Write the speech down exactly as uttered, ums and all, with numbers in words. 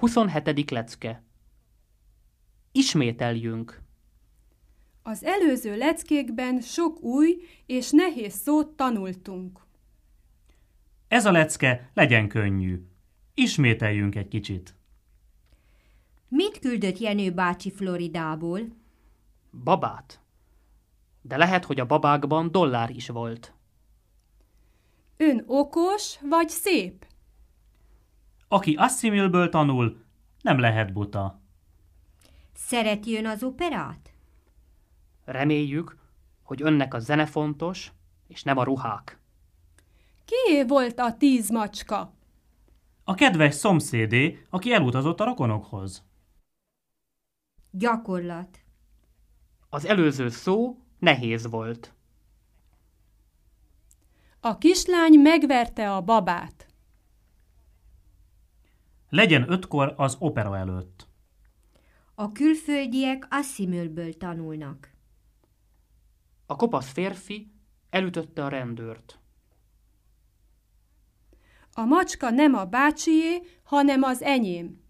huszonhetedik lecke. Ismételjünk. Az előző leckékben sok új és nehéz szót tanultunk. Ez a lecke legyen könnyű. Ismételjünk egy kicsit. Mit küldött Jenő bácsi Floridából? Babát. De lehet, hogy a babákban dollár is volt. Ön okos vagy szép? Aki Assimilből tanul, nem lehet buta. Szereti ön az operát? Reméljük, hogy önnek a zene fontos, és nem a ruhák. Kié volt a tíz macska? A kedves szomszédé, aki elutazott a rokonokhoz. Gyakorlat. Az előző szó nehéz volt. A kislány megverte a babát. Legyen ötkor az opera előtt. A külföldiek Assimilből tanulnak. A kopasz férfi elütötte a rendőrt. A macska nem a bácsié, hanem az enyém.